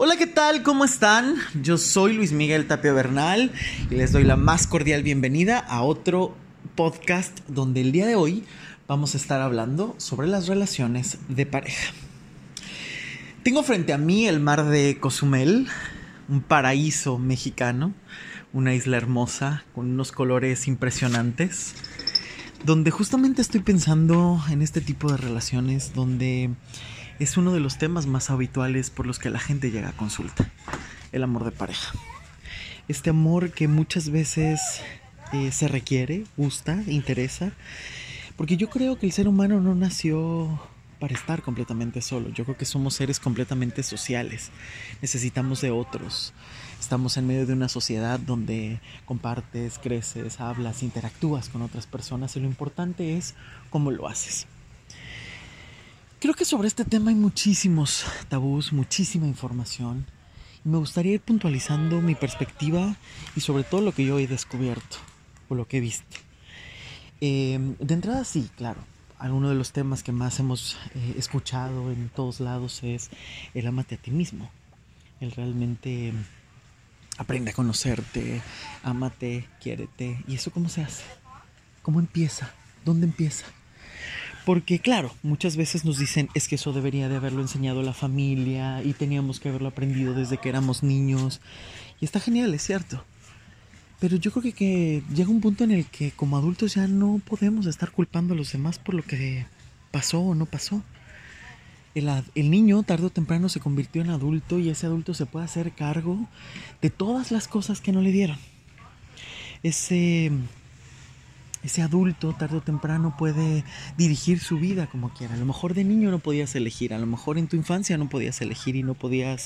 Hola, ¿qué tal? ¿Cómo están? Yo soy Luis Miguel Tapia Bernal y les doy la más cordial bienvenida a otro podcast donde el día de hoy vamos a estar hablando sobre las relaciones de pareja. Tengo frente a mí el mar de Cozumel, un paraíso mexicano, una isla hermosa con unos colores impresionantes, donde justamente estoy pensando en este tipo de relaciones donde es uno de los temas más habituales por los que la gente llega a consulta: el amor de pareja. Este amor que muchas veces se requiere, gusta, interesa, porque yo creo que el ser humano no nació para estar completamente solo. Yo creo que somos seres completamente sociales. Necesitamos de otros. Estamos en medio de una sociedad donde compartes, creces, hablas, interactúas con otras personas y lo importante es cómo lo haces. Creo que sobre este tema hay muchísimos tabús, muchísima información. Y me gustaría ir puntualizando mi perspectiva y sobre todo lo que yo he descubierto o lo que he visto. De entrada sí, claro. Alguno de los temas que más hemos escuchado en todos lados es el ámate a ti mismo. El realmente aprende a conocerte, ámate, quiérete. ¿Y eso cómo se hace? ¿Cómo empieza? ¿Dónde empieza? Porque claro, muchas veces nos dicen es que eso debería de haberlo enseñado la familia y teníamos que haberlo aprendido desde que éramos niños. Y está genial, es cierto. Pero yo creo que llega un punto en el que como adultos ya no podemos estar culpando a los demás por lo que pasó o no pasó. El niño tarde o temprano se convirtió en adulto y ese adulto se puede hacer cargo de todas las cosas que no le dieron. Ese adulto tarde o temprano puede dirigir su vida como quiera. A lo mejor de niño no podías elegir, a lo mejor en tu infancia no podías elegir y no podías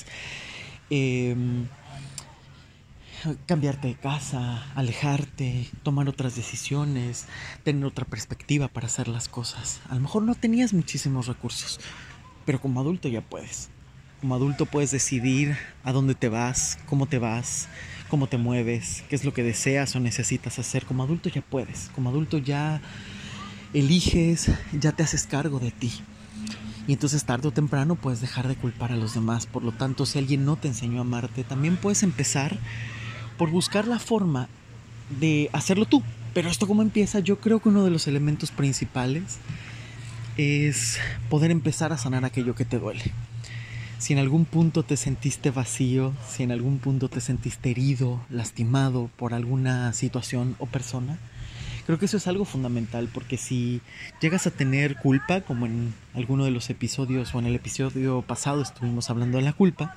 cambiarte de casa, alejarte, tomar otras decisiones, tener otra perspectiva para hacer las cosas. A lo mejor no tenías muchísimos recursos, pero como adulto ya puedes. Como adulto puedes decidir a dónde te vas, cómo te mueves, qué es lo que deseas o necesitas hacer. Como adulto ya puedes. Como adulto ya eliges, ya te haces cargo de ti. Y entonces tarde o temprano puedes dejar de culpar a los demás. Por lo tanto, si alguien no te enseñó a amarte, también puedes empezar por buscar la forma de hacerlo tú. Pero esto cómo empieza, yo creo que uno de los elementos principales es poder empezar a sanar aquello que te duele. Si en algún punto te sentiste vacío, si en algún punto te sentiste herido, lastimado por alguna situación o persona, creo que eso es algo fundamental, porque si llegas a tener culpa, como en alguno de los episodios o en el episodio pasado estuvimos hablando de la culpa,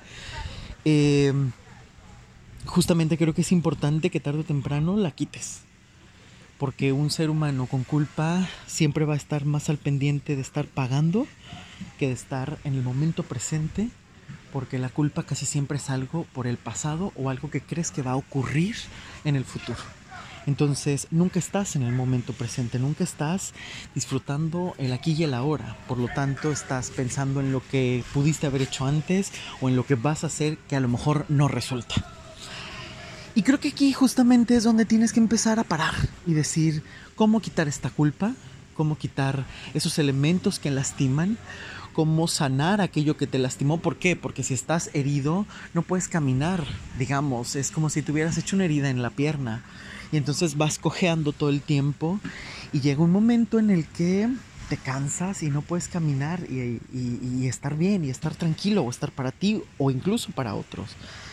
justamente creo que es importante que tarde o temprano la quites. Porque un ser humano con culpa siempre va a estar más al pendiente de estar pagando que de estar en el momento presente, porque la culpa casi siempre es algo por el pasado o algo que crees que va a ocurrir en el futuro. Entonces nunca estás en el momento presente, nunca estás disfrutando el aquí y el ahora. Por lo tanto estás pensando en lo que pudiste haber hecho antes o en lo que vas a hacer que a lo mejor no resulta. Y creo que aquí justamente es donde tienes que empezar a parar y decir cómo quitar esta culpa, cómo quitar esos elementos que lastiman, cómo sanar aquello que te lastimó. ¿Por qué? Porque si estás herido no puedes caminar, digamos, es como si te hubieras hecho una herida en la pierna y entonces vas cojeando todo el tiempo y llega un momento en el que te cansas y no puedes caminar y estar bien y estar tranquilo o estar para ti o incluso para otros.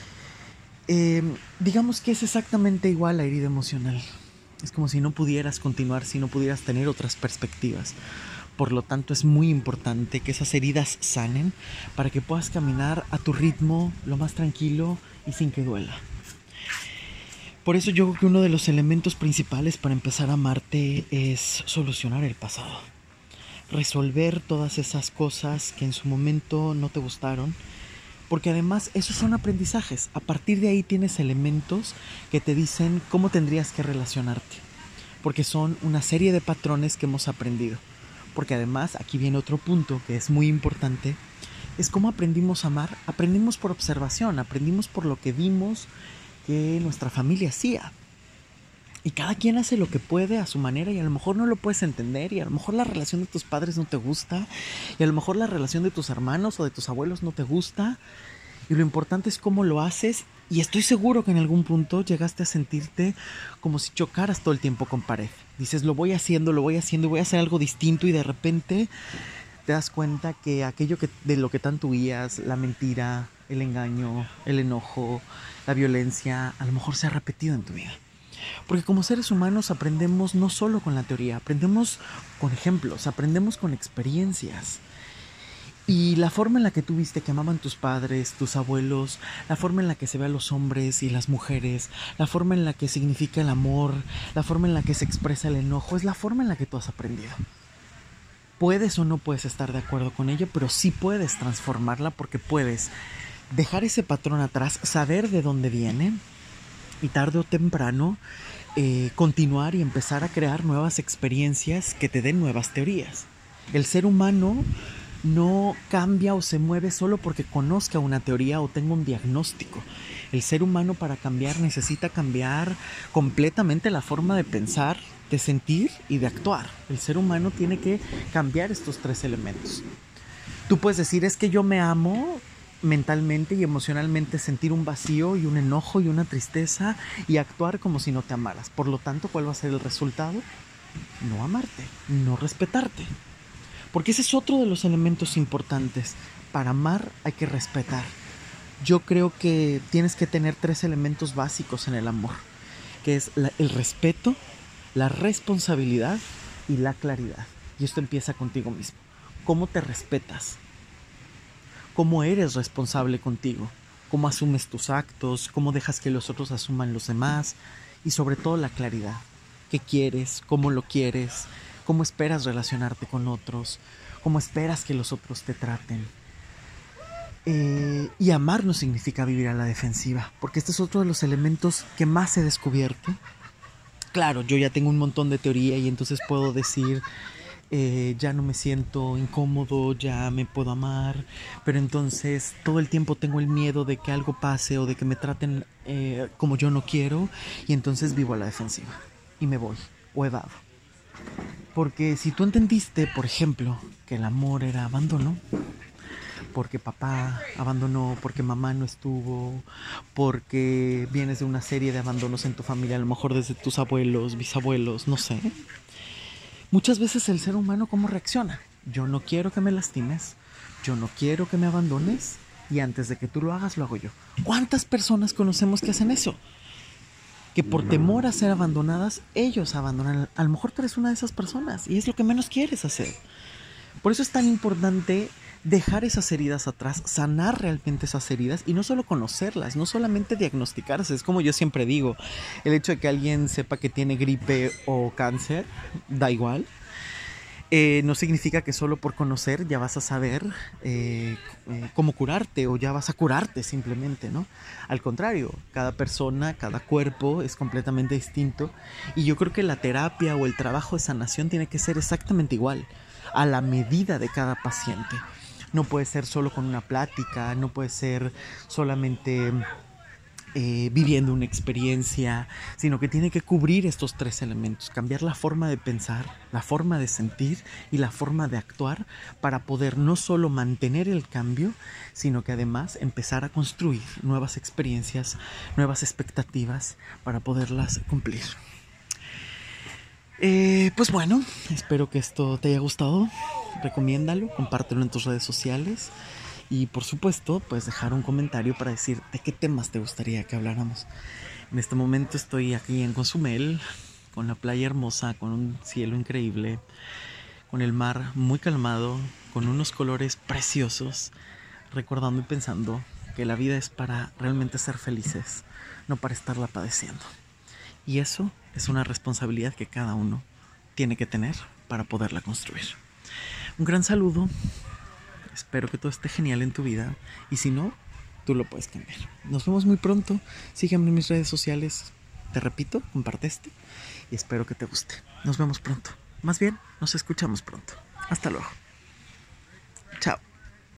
Digamos que es exactamente igual la herida emocional. Es como si no pudieras continuar, si no pudieras tener otras perspectivas. Por lo tanto, es muy importante que esas heridas sanen para que puedas caminar a tu ritmo, lo más tranquilo y sin que duela. Por eso yo creo que uno de los elementos principales para empezar a amarte es solucionar el pasado. Resolver todas esas cosas que en su momento no te gustaron. Porque además esos son aprendizajes. A partir de ahí tienes elementos que te dicen cómo tendrías que relacionarte. Porque son una serie de patrones que hemos aprendido. Porque además aquí viene otro punto que es muy importante. Es cómo aprendimos a amar. Aprendimos por observación. Aprendimos por lo que vimos que nuestra familia hacía. Y cada quien hace lo que puede a su manera y a lo mejor no lo puedes entender y a lo mejor la relación de tus padres no te gusta y a lo mejor la relación de tus hermanos o de tus abuelos no te gusta Y lo importante es cómo lo haces. Y estoy seguro que en algún punto llegaste a sentirte como si chocaras todo el tiempo con pared. Dices, lo voy haciendo y voy a hacer algo distinto, y de repente te das cuenta que aquello de lo que tanto huías, la mentira, el engaño, el enojo, la violencia, a lo mejor se ha repetido en tu vida. Porque como seres humanos aprendemos no solo con la teoría, aprendemos con ejemplos, aprendemos con experiencias. Y la forma en la que tú viste que amaban tus padres, tus abuelos, la forma en la que se ve a los hombres y las mujeres, la forma en la que significa el amor, la forma en la que se expresa el enojo, es la forma en la que tú has aprendido. Puedes o no puedes estar de acuerdo con ello, pero sí puedes transformarla, porque puedes dejar ese patrón atrás, saber de dónde viene y tarde o temprano continuar y empezar a crear nuevas experiencias que te den nuevas teorías. El ser humano no cambia o se mueve solo porque conozca una teoría o tenga un diagnóstico. El ser humano, para cambiar, necesita cambiar completamente la forma de pensar, de sentir y de actuar. El ser humano tiene que cambiar estos 3 elementos. Tú puedes decir, es que yo me amo mentalmente y emocionalmente, sentir un vacío y un enojo y una tristeza y actuar como si no te amaras. Por lo tanto, ¿cuál va a ser el resultado? No amarte, no respetarte. Porque ese es otro de los elementos importantes. Para amar hay que respetar. Yo creo que tienes que tener 3 elementos básicos en el amor, que es el respeto, la responsabilidad y la claridad. Y esto empieza contigo mismo. ¿Cómo te respetas? ¿Cómo eres responsable contigo? ¿Cómo asumes tus actos? ¿Cómo dejas que los otros asuman los demás? Y sobre todo la claridad. ¿Qué quieres? ¿Cómo lo quieres? ¿Cómo esperas relacionarte con otros? ¿Cómo esperas que los otros te traten? Y amar no significa vivir a la defensiva, porque este es otro de los elementos que más he descubierto. Claro, yo ya tengo un montón de teoría y entonces puedo decir, ya no me siento incómodo, ya me puedo amar, pero entonces todo el tiempo tengo el miedo de que algo pase o de que me traten como yo no quiero, y entonces vivo a la defensiva y me voy o evado. Porque si tú entendiste, por ejemplo, que el amor era abandono, porque papá abandonó, porque mamá no estuvo, porque vienes de una serie de abandonos en tu familia, a lo mejor desde tus abuelos, bisabuelos, no sé. Muchas veces el ser humano, ¿cómo reacciona? Yo no quiero que me lastimes, yo no quiero que me abandones, y antes de que tú lo hagas, lo hago yo. ¿Cuántas personas conocemos que hacen eso? Que por temor a ser abandonadas, ellos abandonan. A lo mejor tú eres una de esas personas y es lo que menos quieres hacer. Por eso es tan importante dejar esas heridas atrás, sanar realmente esas heridas y no solo conocerlas, no solamente diagnosticarse. Es como yo siempre digo, el hecho de que alguien sepa que tiene gripe o cáncer, da igual. No significa que solo por conocer ya vas a saber cómo curarte o ya vas a curarte simplemente, ¿no? Al contrario, cada persona, cada cuerpo es completamente distinto, y yo creo que la terapia o el trabajo de sanación tiene que ser exactamente igual, a la medida de cada paciente. No puede ser solo con una plática, no puede ser solamente viviendo una experiencia, sino que tiene que cubrir estos 3 elementos, cambiar la forma de pensar, la forma de sentir y la forma de actuar, para poder no solo mantener el cambio, sino que además empezar a construir nuevas experiencias, nuevas expectativas para poderlas cumplir. Pues bueno, espero que esto te haya gustado. Recomiéndalo, compártelo en tus redes sociales. Y por supuesto, puedes dejar un comentario para decir de qué temas te gustaría que habláramos. En este momento estoy aquí en Cozumel, con la playa hermosa, con un cielo increíble, con el mar muy calmado, con unos colores preciosos, recordando y pensando que la vida es para realmente ser felices, no para estarla padeciendo. Y eso es una responsabilidad que cada uno tiene que tener para poderla construir. Un gran saludo. Espero que todo esté genial en tu vida, y si no, tú lo puedes cambiar. Nos vemos muy pronto. Sígueme en mis redes sociales. Te repito, comparte y espero que te guste. Nos vemos pronto. Más bien, nos escuchamos pronto. Hasta luego. Chao.